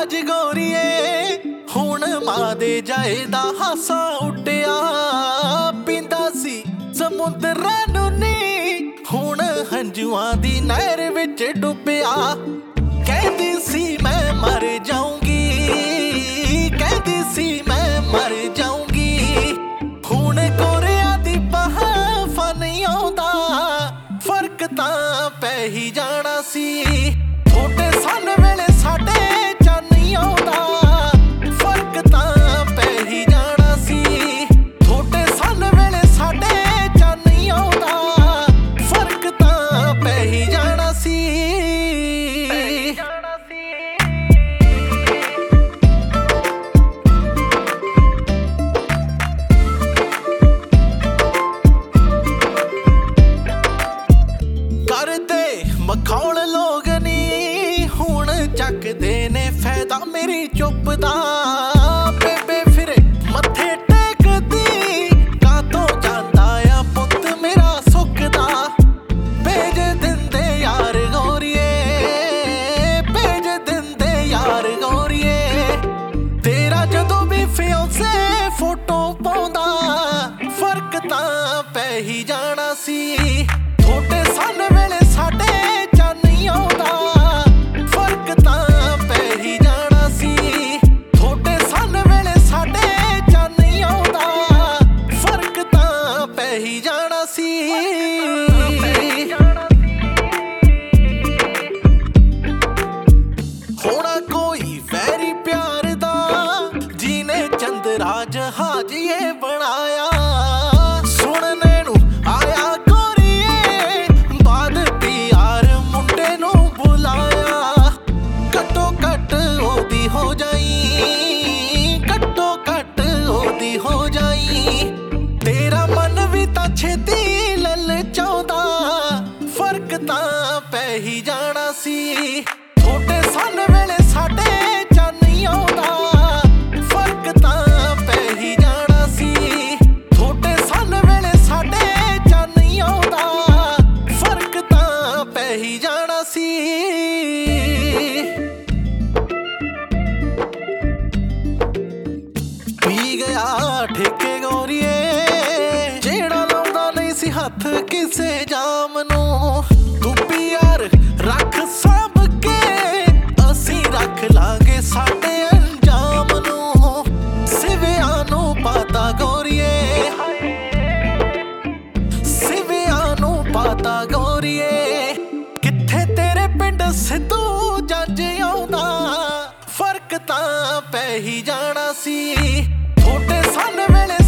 जहाज गोरीए हुण मां दे जाए दा हासा उड्डिया पींदा सी समुद्रां नूं नी हुण हंजुआं दी नहर विच डुब्बिया कहदी सी मैं मर जाऊंगी कहदी सी मैं मर जाऊंगी हुण गोरिया दी बहाफा नहीं आउंदा फर्क तां पै ही जाना सी छोटे सन वेले साडे चन नहीं आउंदा फर्क तां पै ही जाना सी छोटे सन वेले साडे चन नहीं आउंदा फर्क तां पै ही जाना सी करदे मखौल लोग नी हुण चकदे ने फैदा मेरी चुप दा बेबे फिरे मत्थे टेकदी कातों जांदा आ पुत्त मेरा सुखदा भेज दिंदे यार गोरिए भेज दिंदे यार गोरिए तेरा जदों भी फियोंसे फोटो पाउंदा फर्क तां पै ही जाना सी छोटे सन वेले साडे चन नहीं आउंदा फर्क तां पै ही जाना सी छोटे सन वेले साडे चन नहीं आउंदा फर्क तां पै ही जाना सी होना कोई वैरी प्यार दा जीने चंद्रा जहाज ये बनाया सुनने नू आया हो जाई कट्टो कट ओदी हो जाई तेरा मन भी तां छेती लल चाहुंदा फर्क तां पै ही जाना सी छोटे सन वेले साडे चन नहीं आउंदा फर्क तां पै ही जाना सी छोटे सन वेले साडे चन नहीं आउंदा फर्क तां पै ही जाना सी ठेके गोरीए जेड़ा लाउंदा नहीं सी हथ किसे जाम नूं तू प्यार रख साਂਭ के असीं रख लांगे साडे अंजाम नूं सिवियां नूं पाता गोरीए सिवियां नूं पाता गोरीए कित्थे तेरे पिंड सिद्धू जंज आउंदा फर्क तां पै ही जाना सी छोटे सन वेले